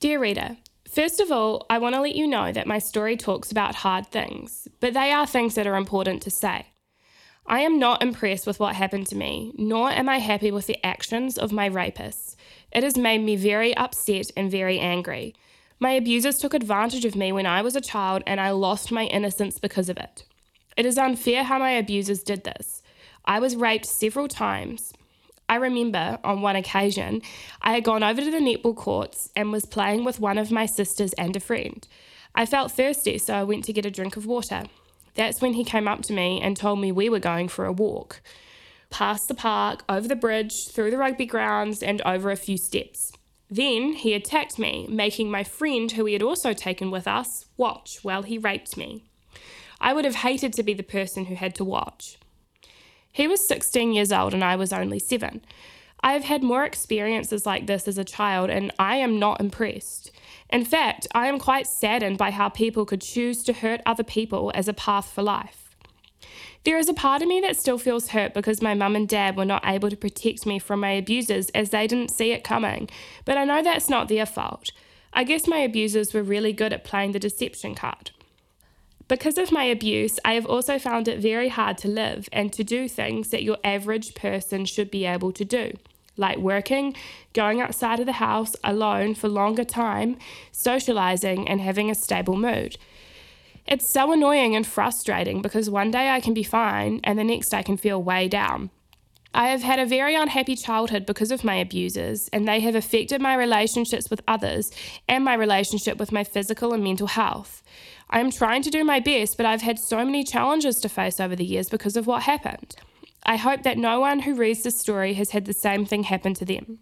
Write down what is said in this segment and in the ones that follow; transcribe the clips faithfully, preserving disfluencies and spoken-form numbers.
Dear reader, first of all, I want to let you know that my story talks about hard things, but they are things that are important to say. I am not impressed with what happened to me, nor am I happy with the actions of my rapists. It has made me very upset and very angry. My abusers took advantage of me when I was a child, and I lost my innocence because of it. It is unfair how my abusers did this. I was raped several times. I remember, on one occasion, I had gone over to the netball courts and was playing with one of my sisters and a friend. I felt thirsty, so I went to get a drink of water. That's when he came up to me and told me we were going for a walk. Past the park, over the bridge, through the rugby grounds, and over a few steps. Then he attacked me, making my friend, who he had also taken with us, watch while he raped me. I would have hated to be the person who had to watch. He was sixteen years old and I was only seven. I have had more experiences like this as a child and I am not impressed. In fact, I am quite saddened by how people could choose to hurt other people as a path for life. There is a part of me that still feels hurt because my mum and dad were not able to protect me from my abusers as they didn't see it coming, but I know that's not their fault. I guess my abusers were really good at playing the deception card. Because of my abuse, I have also found it very hard to live and to do things that your average person should be able to do, like working, going outside of the house alone for longer time, socializing, and having a stable mood. It's so annoying and frustrating because one day I can be fine and the next I can feel way down. I have had a very unhappy childhood because of my abusers, and they have affected my relationships with others and my relationship with my physical and mental health. I am trying to do my best, but I've had so many challenges to face over the years because of what happened. I hope that no one who reads this story has had the same thing happen to them.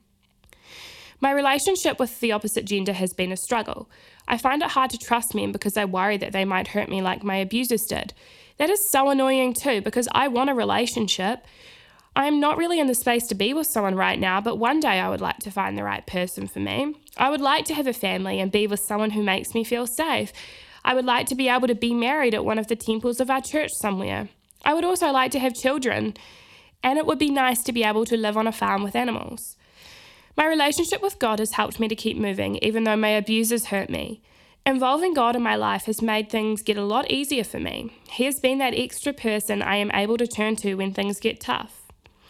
My relationship with the opposite gender has been a struggle. I find it hard to trust men because I worry that they might hurt me like my abusers did. That is so annoying too because I want a relationship. I am not really in the space to be with someone right now, but one day I would like to find the right person for me. I would like to have a family and be with someone who makes me feel safe. I would like to be able to be married at one of the temples of our church somewhere. I would also like to have children, and it would be nice to be able to live on a farm with animals. My relationship with God has helped me to keep moving, even though my abusers hurt me. Involving God in my life has made things get a lot easier for me. He has been that extra person I am able to turn to when things get tough.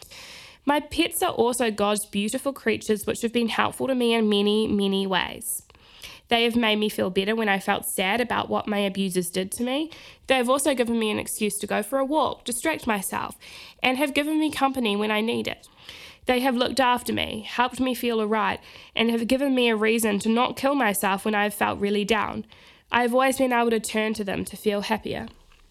My pets are also God's beautiful creatures which have been helpful to me in many, many ways. They have made me feel better when I felt sad about what my abusers did to me. They have also given me an excuse to go for a walk, distract myself, and have given me company when I need it. They have looked after me, helped me feel alright, and have given me a reason to not kill myself when I have felt really down. I have always been able to turn to them to feel happier.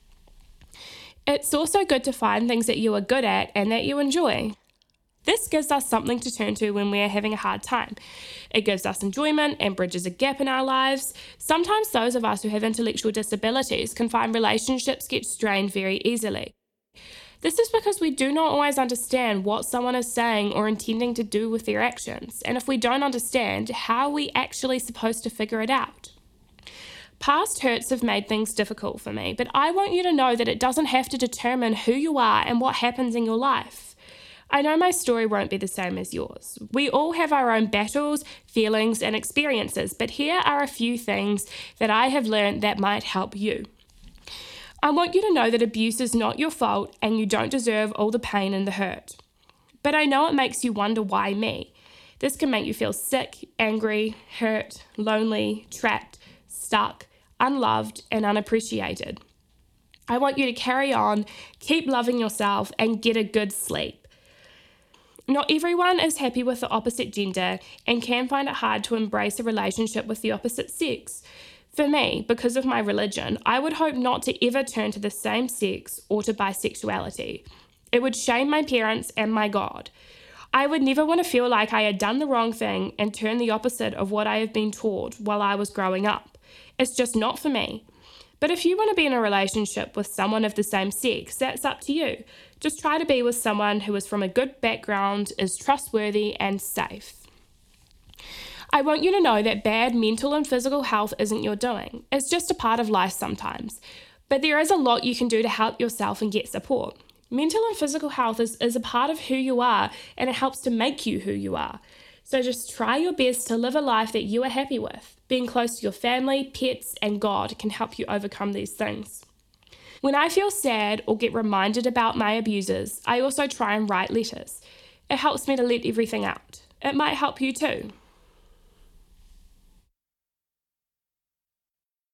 It's also good to find things that you are good at and that you enjoy. This gives us something to turn to when we're having a hard time. It gives us enjoyment and bridges a gap in our lives. Sometimes those of us who have intellectual disabilities can find relationships get strained very easily. This is because we do not always understand what someone is saying or intending to do with their actions, and if we don't understand, how are we actually supposed to figure it out? Past hurts have made things difficult for me, but I want you to know that it doesn't have to determine who you are and what happens in your life. I know my story won't be the same as yours. We all have our own battles, feelings, and experiences, but here are a few things that I have learned that might help you. I want you to know that abuse is not your fault and you don't deserve all the pain and the hurt. But I know it makes you wonder why me. This can make you feel sick, angry, hurt, lonely, trapped, stuck, unloved, and unappreciated. I want you to carry on, keep loving yourself, and get a good sleep. Not everyone is happy with the opposite gender and can find it hard to embrace a relationship with the opposite sex. For me, because of my religion, I would hope not to ever turn to the same sex or to bisexuality. It would shame my parents and my God. I would never want to feel like I had done the wrong thing and turn the opposite of what I have been taught while I was growing up. It's just not for me. But if you want to be in a relationship with someone of the same sex, that's up to you. Just try to be with someone who is from a good background, is trustworthy and safe. I want you to know that bad mental and physical health isn't your doing. It's just a part of life sometimes. But there is a lot you can do to help yourself and get support. Mental and physical health is, is a part of who you are, and it helps to make you who you are. So just try your best to live a life that you are happy with. Being close to your family, pets, and God can help you overcome these things. When I feel sad or get reminded about my abusers, I also try and write letters. It helps me to let everything out. It might help you too.